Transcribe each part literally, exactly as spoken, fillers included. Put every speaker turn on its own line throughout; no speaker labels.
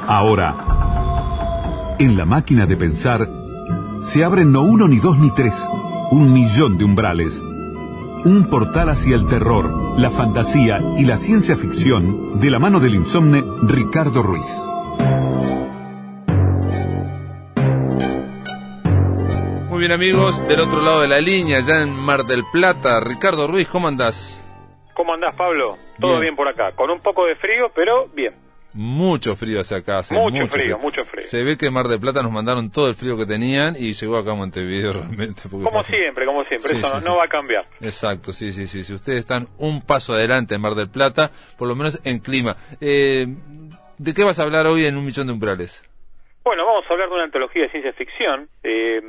Ahora, en la máquina de pensar, se abren no uno, ni dos, ni tres, un millón de umbrales. Un portal hacia el terror, la fantasía y la ciencia ficción, de la mano del insomne Ricardo Ruiz.
Muy bien, amigos, del otro lado de la línea, ya en Mar del Plata, Ricardo Ruiz, ¿cómo andás?
¿Cómo andás, Pablo? Todo bien, bien por acá, con un poco de frío, pero bien.
Mucho frío hacia acá. Hace
mucho,
mucho
frío,
frío,
mucho frío.
Se ve que en Mar del Plata nos mandaron todo el frío que tenían y llegó acá a Montevideo realmente. Porque
como
pasa...
siempre, como siempre,
sí,
eso
sí,
no,
sí.
no va a cambiar.
Exacto, sí, sí, sí. Si ustedes están un paso adelante en Mar del Plata, por lo menos en clima. Eh, ¿De qué vas a hablar hoy en Un Millón de Umbrales?
Bueno, vamos a hablar de una antología de ciencia ficción eh,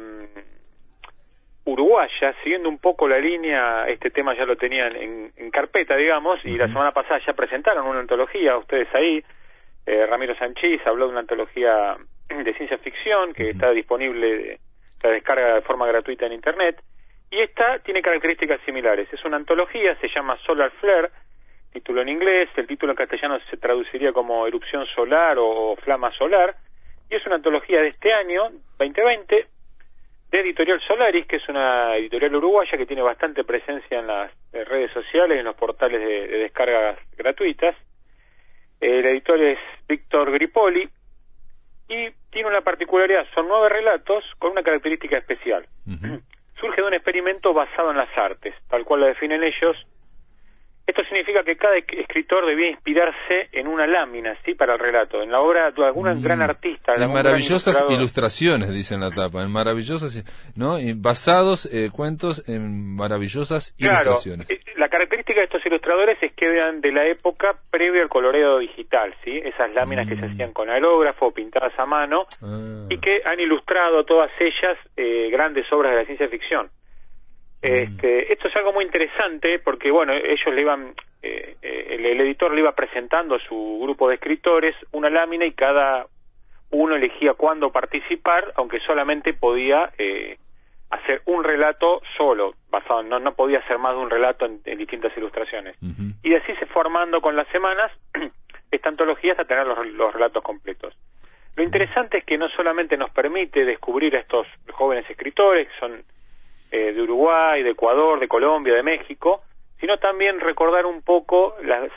uruguaya, siguiendo un poco la línea. Este tema ya lo tenían en, en carpeta, digamos, y uh-huh. La semana pasada ya presentaron una antología, ustedes ahí. Eh, Ramiro Sanchís habló de una antología de ciencia ficción que uh-huh. está disponible, la descarga de forma gratuita en internet, y esta tiene características similares. Es una antología, se llama Solar Flare, título en inglés, el título en castellano se traduciría como Erupción Solar o Flama Solar, y es una antología de este año, veinte veinte, de Editorial Solaris, que es una editorial uruguaya que tiene bastante presencia en las redes sociales y en los portales de, de descargas gratuitas. El editor es Víctor Gripoli y tiene una particularidad, son nueve relatos con una característica especial. Uh-huh. Surge de un experimento basado en las artes, tal cual lo definen ellos. Esto significa que cada escritor debía inspirarse en una lámina, ¿sí?, para el relato, en la obra de algún mm. gran artista.
En maravillosas ilustraciones, dice en la tapa, en maravillosas, ¿no? Y basados eh, cuentos en maravillosas
claro,
ilustraciones.
Eh, la característica de estos ilustradores es que eran de la época previa al coloreo digital, ¿sí? Esas láminas mm. que se hacían con aerógrafo, pintadas a mano, ah. y que han ilustrado todas ellas eh, grandes obras de la ciencia ficción. Este, esto es algo muy interesante porque, bueno, ellos le iban, eh, el, el editor le iba presentando a su grupo de escritores una lámina y cada uno elegía cuándo participar, aunque solamente podía eh, hacer un relato solo, basado, no, no podía hacer más de un relato en, en distintas ilustraciones. Uh-huh. Y así se fue formando con las semanas esta antología hasta tener los, los relatos completos. Lo interesante es que no solamente nos permite descubrir a estos jóvenes escritores, que son Eh, de Uruguay, de Ecuador, de Colombia, de México, sino también recordar un poco las,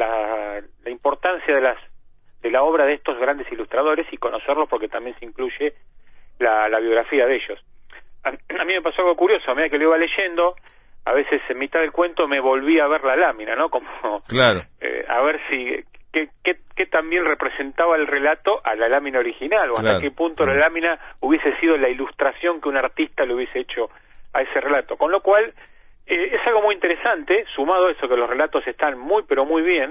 la, la importancia de las de la obra de estos grandes ilustradores y conocerlos, porque también se incluye la, la biografía de ellos. A, a mí me pasó algo curioso, a medida que lo iba leyendo, a veces en mitad del cuento me volví a ver la lámina, ¿no? Como
claro.
eh, a ver si qué, qué, qué también representaba el relato a la lámina original, o hasta
claro.
qué punto claro. la lámina hubiese sido la ilustración que un artista le hubiese hecho a ese relato, con lo cual eh, es algo muy interesante, sumado a eso que los relatos están muy pero muy bien,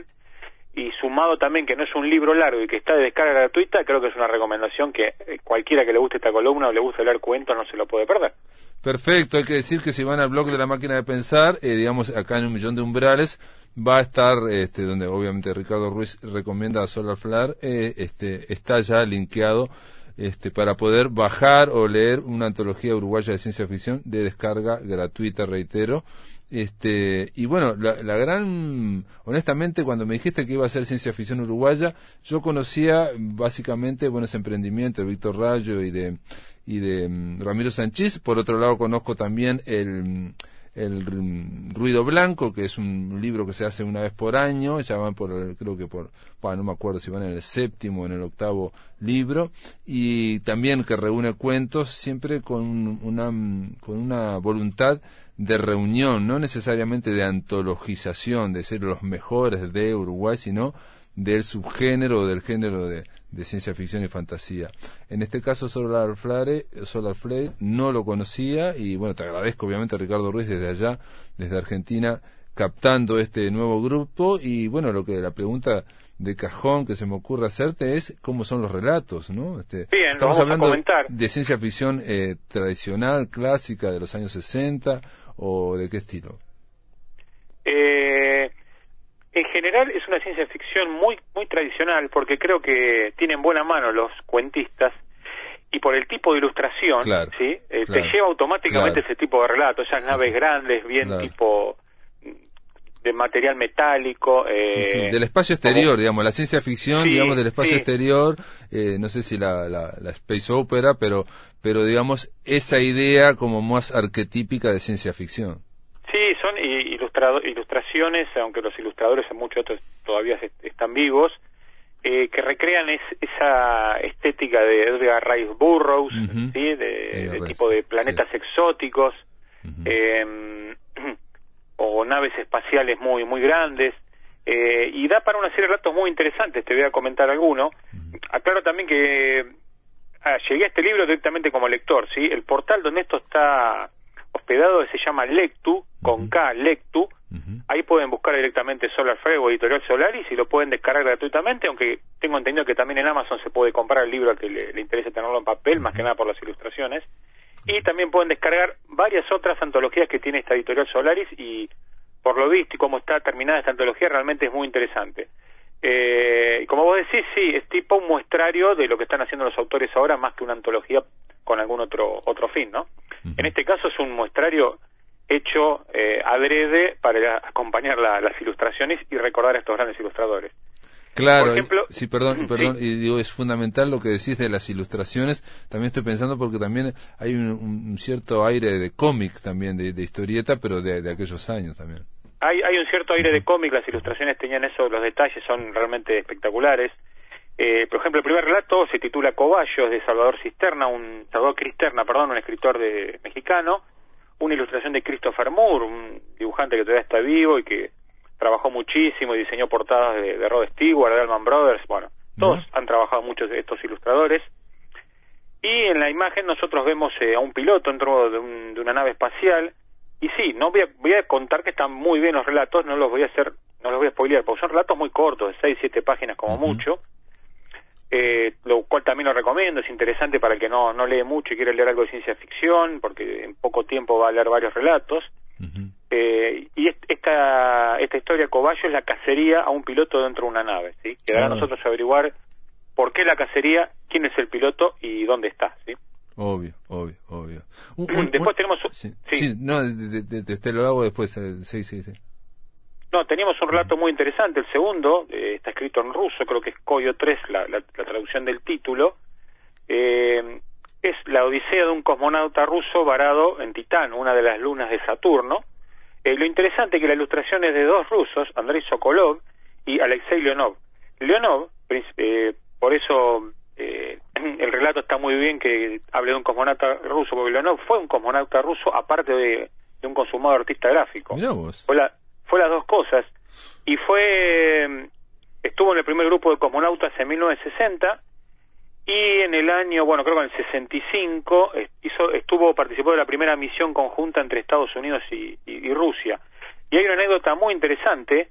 y sumado también que no es un libro largo y que está de descarga gratuita, creo que es una recomendación que eh, cualquiera que le guste esta columna o le guste leer cuentos no se lo puede perder.
Perfecto, hay que decir que si van al blog de la máquina de pensar, eh, digamos acá en Un Millón de Umbrales, va a estar, este, donde obviamente Ricardo Ruiz recomienda a Solar Flare, eh, este, está ya linkeado Este, para poder bajar o leer una antología uruguaya de ciencia ficción de descarga gratuita, reitero. Este, y bueno, la, la gran, honestamente, cuando me dijiste que iba a ser ciencia ficción uruguaya, yo conocía básicamente buenos emprendimientos de Víctor Rayo y de, y de um, Ramiro Sanchís. Por otro lado, conozco también el, el Ruido Blanco, que es un libro que se hace una vez por año, ya van por, creo que por, bueno, no me acuerdo si van en el séptimo o en el octavo libro, y también que reúne cuentos siempre con una, con una voluntad de reunión, no necesariamente de antologización, de ser los mejores de Uruguay, sino del subgénero o del género de, de ciencia ficción y fantasía. En este caso Solar Flare, Solar Flare no lo conocía, y bueno, te agradezco obviamente a Ricardo Ruiz desde allá, desde Argentina, captando este nuevo grupo. Y bueno, lo que la pregunta de cajón que se me ocurre hacerte es cómo son los relatos, ¿no? Este,
Bien,
estamos
lo vamos
hablando
a comentar.
de ciencia ficción eh, tradicional, clásica, de los años sesenta, o de qué estilo.
Eh... En general es una ciencia ficción muy muy tradicional, porque creo que tienen buena mano los cuentistas, y por el tipo de ilustración,
claro,
¿sí? Eh,
claro,
te lleva automáticamente
claro.
ese tipo de relato, esas naves sí, grandes, bien claro. tipo de, material metálico. Eh,
sí, sí. Del espacio exterior, como, digamos, la ciencia ficción, sí, digamos, del espacio sí. exterior, eh, no sé si la, la, la space opera, pero, pero digamos, esa idea como más arquetípica de ciencia ficción.
Sí, son ilustrado, ilustraciones, aunque los ilustradores en muchos otros todavía están vivos, eh, que recrean es, esa estética de Edgar Rice Burroughs, uh-huh. ¿sí? de, de tipo de planetas sí. exóticos, uh-huh. eh, o naves espaciales muy muy grandes, eh, y da para una serie de relatos muy interesantes. Te voy a comentar alguno. Uh-huh. Aclaro también que ah, llegué a este libro directamente como lector, ¿sí? El portal donde esto está hospedado se llama Lectu, con uh-huh. K, Lectu. Uh-huh. Ahí pueden buscar directamente Solar Flare o Editorial Solaris y lo pueden descargar gratuitamente, aunque tengo entendido que también en Amazon se puede comprar el libro al que le, le interese tenerlo en papel, uh-huh. más que nada por las ilustraciones. Y también pueden descargar varias otras antologías que tiene esta Editorial Solaris, y por lo visto y cómo está terminada esta antología realmente es muy interesante. Eh, y como vos decís, sí, es tipo un muestrario de lo que están haciendo los autores ahora, más que una antología con algún otro otro fin, ¿no? Uh-huh. En este caso es un muestrario hecho eh, adrede para acompañar la, las ilustraciones y recordar a estos grandes ilustradores.
Claro,
por ejemplo,
sí, perdón, perdón,
sí.
y digo, es fundamental lo que decís de las ilustraciones. También estoy pensando porque también hay un, un cierto aire de cómic también, de, de historieta, pero de, de aquellos años también.
Hay, hay un cierto aire de cómic, las ilustraciones tenían eso, los detalles son realmente espectaculares. Eh, por ejemplo, el primer relato se titula Cobayos, de Salvador Cisterna, un Salvador Cristerna, perdón, un escritor de mexicano, una ilustración de Christopher Moore, un dibujante que todavía está vivo y que trabajó muchísimo y diseñó portadas de, de Rod Stewart, de Allman Brothers, bueno, todos uh-huh. han trabajado muchos de estos ilustradores. Y en la imagen nosotros vemos eh, a un piloto dentro de, un, de una nave espacial, y sí, no voy a, voy a contar que están muy bien los relatos, no los voy a hacer, no los voy a spoilear, porque son relatos muy cortos, de seis, siete páginas como uh-huh. mucho, eh, lo cual también lo recomiendo, es interesante para el que no, no lee mucho y quiere leer algo de ciencia ficción, porque en poco tiempo va a leer varios relatos. Uh-huh. Eh, y esta esta historia Cobayo es la cacería a un piloto dentro de una nave, ¿sí? Quedará a uh-huh. nosotros averiguar por qué la cacería, quién es el piloto y dónde está, ¿sí?
Obvio, obvio, obvio. Un, un,
después
un,
tenemos...
Sí,
sí.
sí no, de, de, de, te lo hago después, eh, sí, sí, sí.
No, teníamos un relato muy interesante, el segundo, eh, está escrito en ruso, creo que es Koyo tres, la, la, la traducción del título, eh, es la odisea de un cosmonauta ruso varado en Titán, una de las lunas de Saturno. Eh, lo interesante es que la ilustración es de dos rusos, Andrei Sokolov y Alexei Leonov. Leonov, eh, por eso eh, el relato está muy bien que hable de un cosmonauta ruso, porque Leonov fue un cosmonauta ruso aparte de, de un consumado artista gráfico.
Mirá vos.
Fue, la, fue las dos cosas. Y fue estuvo en el primer grupo de cosmonautas en mil novecientos sesenta, y en el año, bueno, creo que en el sesenta y cinco hizo, estuvo, participó de la primera misión conjunta entre Estados Unidos y, y, y Rusia. Y hay una anécdota muy interesante.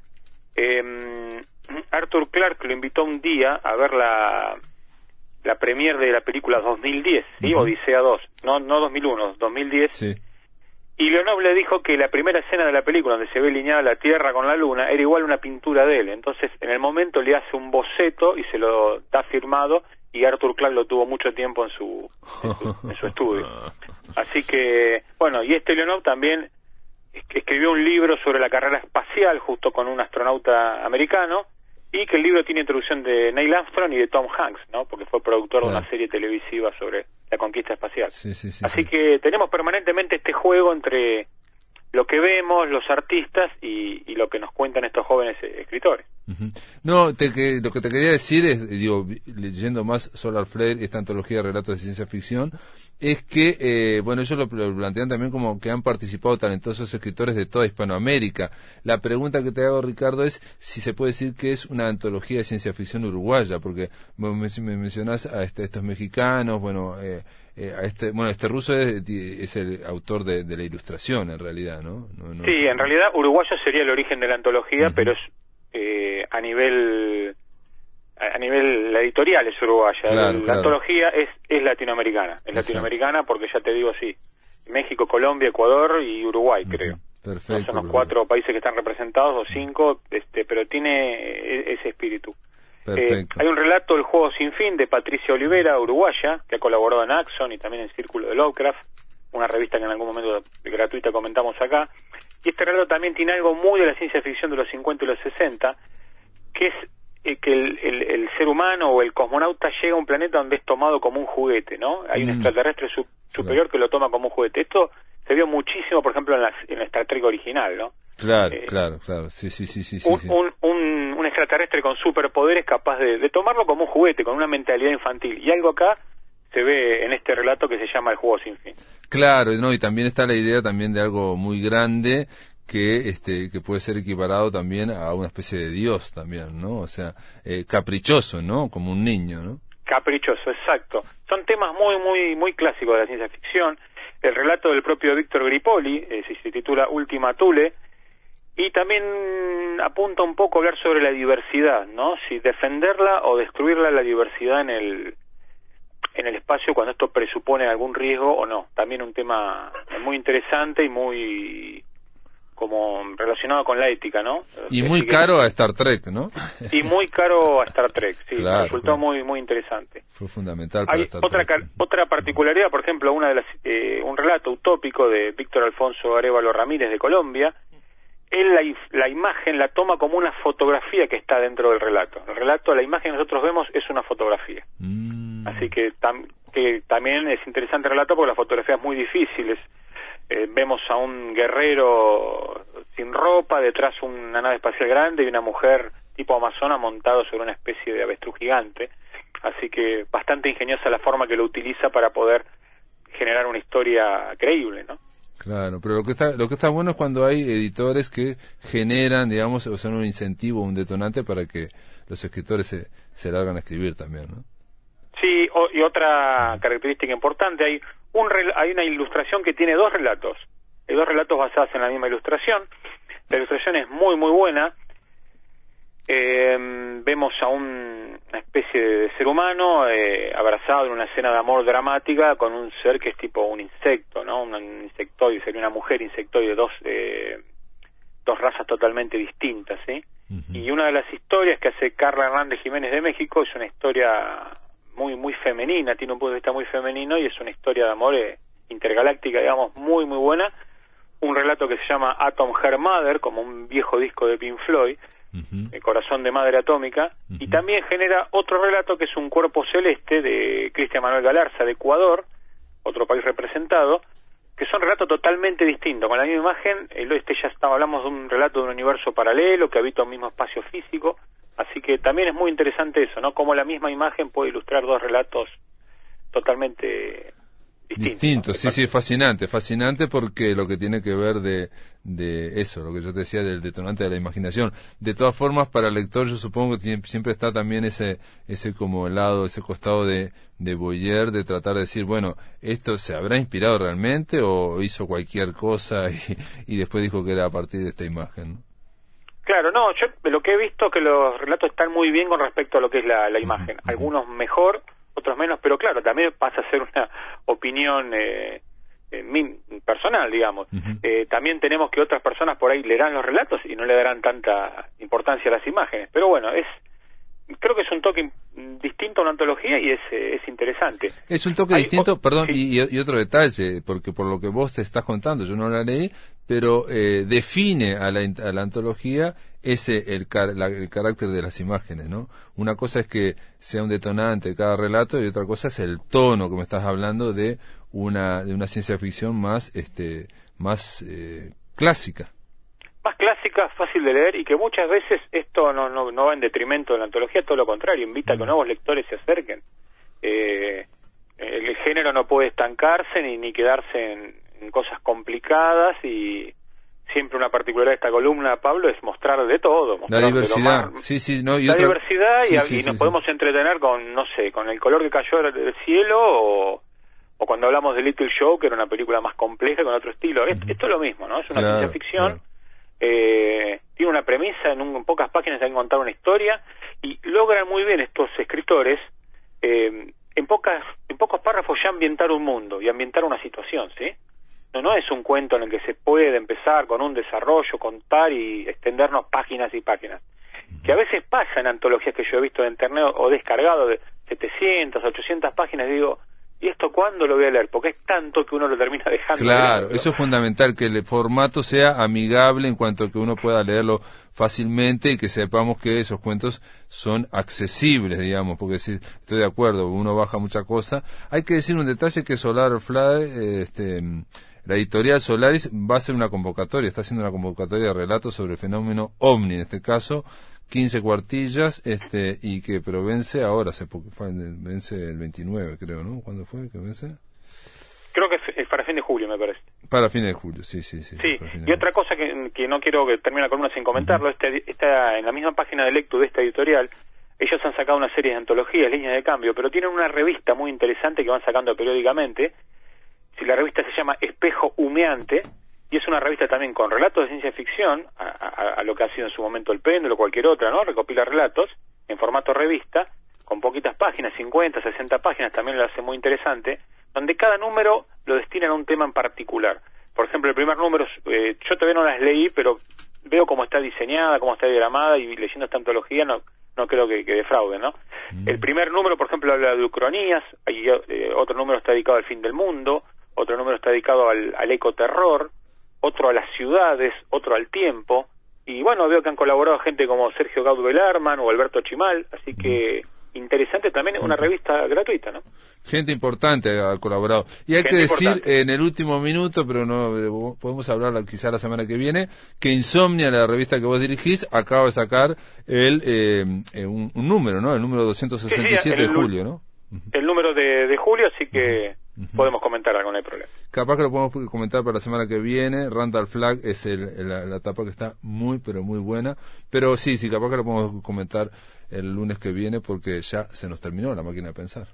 Eh, Arthur Clarke lo invitó un día a ver la la premier de la película dos mil diez, ¿sí? Uh-huh. Odisea dos, no no dos mil uno, dos mil diez.
Sí.
Y Leonov le dijo que la primera escena de la película, donde se ve alineada la Tierra con la Luna, era igual una pintura de él. Entonces, en el momento le hace un boceto y se lo da firmado, y Arthur Clarke lo tuvo mucho tiempo en su, en su, en su estudio. Así que, bueno, y este Leonov también escribió un libro sobre la carrera espacial justo con un astronauta americano, y que el libro tiene introducción de Neil Armstrong y de Tom Hanks, ¿no? Porque fue productor claro. de una serie televisiva sobre la conquista espacial.
Sí, sí, sí,
Así
sí.
que tenemos permanentemente este juego entre lo que vemos, los artistas, y, y lo que nos cuentan estos jóvenes escritores.
Uh-huh. No, te, que, lo que te quería decir es, digo, leyendo más Solar Flare, esta antología de relatos de ciencia ficción, es que, eh, bueno, ellos lo, lo plantean también como que han participado talentosos escritores de toda Hispanoamérica. La pregunta que te hago, Ricardo, es si se puede decir que es una antología de ciencia ficción uruguaya, porque me, me mencionás a, este, a estos mexicanos, bueno, eh, eh, a este, bueno, este ruso es, es el autor de, de la ilustración, en realidad, ¿no? no, no
sí,
es...
en realidad uruguayo sería el origen de la antología,
uh-huh.
pero es eh, a nivel a nivel la editorial es uruguaya,
claro,
la
claro.
antología es es latinoamericana, es Exacto. latinoamericana porque ya te digo sí, México, Colombia, Ecuador y Uruguay, uh-huh. creo.
Perfecto.
No son los cuatro países que están representados o cinco, este, pero tiene ese espíritu. Eh, hay un relato, El juego sin fin, de Patricia Olivera, uruguaya, que ha colaborado en Axon y también en Círculo de Lovecraft, una revista que en algún momento gratuita comentamos acá. Y este relato también tiene algo muy de la ciencia ficción de los cincuenta y los sesenta, que es eh, que el, el, el ser humano o el cosmonauta llega a un planeta donde es tomado como un juguete, ¿no? Hay un mm. extraterrestre su, superior claro. que lo toma como un juguete. Esto se vio muchísimo, por ejemplo, en la, en la Star Trek original, ¿no?
Claro,
eh,
claro, claro, sí, sí, sí, sí.
Un,
sí.
Un, un, un extraterrestre con superpoderes capaz de, de tomarlo como un juguete, con una mentalidad infantil. Y algo acá se ve en este relato que se llama El juego sin fin.
Claro, no, y también está la idea también de algo muy grande que este que puede ser equiparado también a una especie de Dios también, ¿no? O sea, eh, caprichoso, ¿no? Como un niño, ¿no?
Caprichoso, exacto. Son temas muy, muy, muy clásicos de la ciencia ficción. El relato del propio Víctor Gripoli eh, se titula Ultima Thule, y también apunta un poco a hablar sobre la diversidad, ¿no? Si defenderla o destruirla, la diversidad en el en el espacio, cuando esto presupone algún riesgo o no. También un tema muy interesante y muy como relacionado con la ética, ¿no?
Y muy Así caro que, a Star Trek, ¿no?
Y muy caro a Star Trek, sí,
claro,
me resultó
claro.
muy muy interesante.
Fue fundamental para
Hay
Star
otra
Trek.
otra particularidad, por ejemplo, una de las eh, un relato utópico de Víctor Alfonso Arévalo Ramírez de Colombia. Él la, la imagen la toma como una fotografía que está dentro del relato. El relato, la imagen que nosotros vemos es una fotografía. Mm. Así que, tam, que también es interesante el relato porque la fotografía es muy difícil. Es, eh, vemos a un guerrero sin ropa, detrás una nave espacial grande y una mujer tipo amazona montado sobre una especie de avestruz gigante. Así que bastante ingeniosa la forma que lo utiliza para poder generar una historia creíble, ¿no?
Claro, pero lo que está lo que está bueno es cuando hay editores que generan, digamos, o son un incentivo, un detonante para que los escritores se, se largan a escribir también, ¿no?
Sí, o, y otra característica importante, hay un hay una ilustración que tiene dos relatos, hay dos relatos basados en la misma ilustración. La ilustración es muy muy buena. Eh, vemos a un, una especie de ser humano eh, abrazado en una escena de amor dramática con un ser que es tipo un insecto, ¿no? Un insectoide, sería una mujer insectoide, dos eh, dos razas totalmente distintas, ¿sí? Uh-huh. Y una de las historias que hace Carla Hernández Jiménez de México es una historia muy muy femenina, tiene un punto de vista muy femenino y es una historia de amor eh, intergaláctica, digamos, muy muy buena. Un relato que se llama Atom Heart Mother, como un viejo disco de Pink Floyd. Uh-huh. El corazón de madre atómica. Uh-huh. Y también genera otro relato que es Un cuerpo celeste de Cristian Manuel Galarza de Ecuador, otro país representado, que son relatos totalmente distintos, con la misma imagen. Este ya estaba, hablamos de un relato de un universo paralelo que habita un mismo espacio físico, así que también es muy interesante eso, ¿no? Cómo la misma imagen puede ilustrar dos relatos totalmente distintos.
Distintos,
¿no?
sí, sí, fascinante, fascinante porque lo que tiene que ver de, de eso, lo que yo te decía del detonante de la imaginación. De todas formas, para el lector yo supongo que siempre está también ese ese como lado, ese costado de, de voyeur, de tratar de decir, bueno, ¿esto se habrá inspirado realmente o hizo cualquier cosa y, y después dijo que era a partir de esta imagen, ¿no?
Claro, no, yo lo que he visto es que los relatos están muy bien con respecto a lo que es la, la imagen. Uh-huh. Algunos mejor, otros menos, pero claro, también pasa a ser una opinión eh, eh, personal, digamos. Uh-huh. Eh, también tenemos que otras personas por ahí leerán los relatos y no le darán tanta importancia a las imágenes. Pero bueno, es creo que es un toque distinto a una antología y es, es interesante.
Es un toque
Hay,
distinto,
o,
perdón,
sí.
y, y otro detalle, porque por lo que vos te estás contando, yo no la leí, pero eh, define a la, a la antología ese el, la, el carácter de las imágenes, ¿no? Una cosa es que sea un detonante de cada relato y otra cosa es el tono que me estás hablando de una de una ciencia ficción más este más eh, clásica.
Más clásica, fácil de leer y que muchas veces esto no no, no va en detrimento de la antología, todo lo contrario, invita a que nuevos lectores se acerquen. Eh, el género no puede estancarse ni, ni quedarse en, en cosas complicadas y siempre una particularidad de esta columna, Pablo, es mostrar de todo. Mostrar
la diversidad,
más,
sí, sí, no, y
la
otra...
diversidad
sí,
y,
sí,
y
sí,
nos
sí.
podemos entretener con, no sé, con el color que cayó del cielo o, o cuando hablamos de Little Show, que era una película más compleja con otro estilo. Uh-huh. Esto, esto es lo mismo, ¿no? Es una
claro,
ciencia ficción.
Claro.
Eh, tiene una premisa, en, un, en pocas páginas hay que contar una historia y logran muy bien estos escritores eh, en pocas en pocos párrafos ya ambientar un mundo y ambientar una situación, ¿sí? No, no es un cuento en el que se puede empezar con un desarrollo, contar y extendernos páginas y páginas, que a veces pasa en antologías que yo he visto en internet o descargado de setecientas, ochocientas páginas, digo, ¿y esto cuándo lo voy a leer? Porque es tanto que uno lo termina dejando.
Claro, eso es fundamental, que el formato sea amigable en cuanto a que uno pueda leerlo fácilmente y que sepamos que esos cuentos son accesibles, digamos, porque si estoy de acuerdo, uno baja mucha cosa. Hay que decir un detalle que Solar Fly, este, la editorial Solaris va a hacer una convocatoria, está haciendo una convocatoria de relatos sobre el fenómeno OVNI, en este caso, quince cuartillas, este, y que, pero vence ahora, se, vence el veintinueve, creo, ¿no? ¿Cuándo fue que vence?
Creo que es para fin de julio, me parece.
Para fin de julio, sí, sí, sí.
Sí, y otra cosa que, que no quiero que termine la columna sin comentarlo, uh-huh. este, está en la misma página de Lectu de esta editorial, ellos han sacado una serie de antologías, líneas de cambio, pero tienen una revista muy interesante que van sacando periódicamente. Si la revista se llama Espejo Humeante, y es una revista también con relatos de ciencia ficción, a, a, a lo que ha sido en su momento El Péndulo o cualquier otra, ¿no? Recopila relatos en formato revista, con poquitas páginas, cincuenta, sesenta páginas, también lo hace muy interesante, donde cada número lo destinan a un tema en particular. Por ejemplo, el primer número, eh, yo todavía no las leí, pero veo cómo está diseñada, cómo está diagramada, y leyendo esta antología no no creo que, que defraude, ¿no? Mm. El primer número, por ejemplo, habla de ucronías, hay, eh, otro número está dedicado al fin del mundo, otro número está dedicado al, al ecoterror, otro a las ciudades, otro al tiempo, y bueno, veo que han colaborado gente como Sergio Gaud Belarman o Alberto Chimal, así que interesante también, una revista gratuita, ¿no?
Gente importante ha colaborado. Y hay gente que decir importante. En el último minuto, pero no podemos hablar quizá la semana que viene, que Insomnia, la revista que vos dirigís, acaba de sacar el eh, un, un número, ¿no? El número doscientos sesenta y siete sí, sí, de julio, ¿no?
El número de, de julio, así que uh-huh. podemos comentar algo, no hay problema.
Capaz que lo podemos comentar para la semana que viene. Randall Flagg es el, la, la tapa que está muy, pero muy buena. Pero sí, sí, capaz que lo podemos comentar el lunes que viene porque ya se nos terminó la máquina de pensar.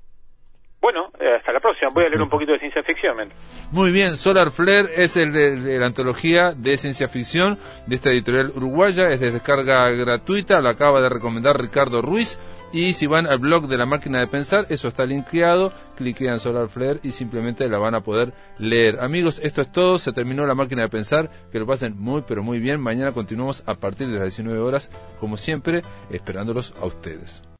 Bueno, eh, hasta la próxima. Voy a leer un poquito de ciencia ficción. ¿eh?
Muy bien, Solar Flare es el de, de la antología de ciencia ficción de esta editorial uruguaya. Es de descarga gratuita, la acaba de recomendar Ricardo Ruiz. Y si van al blog de la máquina de pensar, eso está linkeado, cliquean Solar Flare y simplemente la van a poder leer. Amigos, esto es todo, se terminó la máquina de pensar, que lo pasen muy pero muy bien. Mañana continuamos a partir de las diecinueve horas, como siempre, esperándolos a ustedes.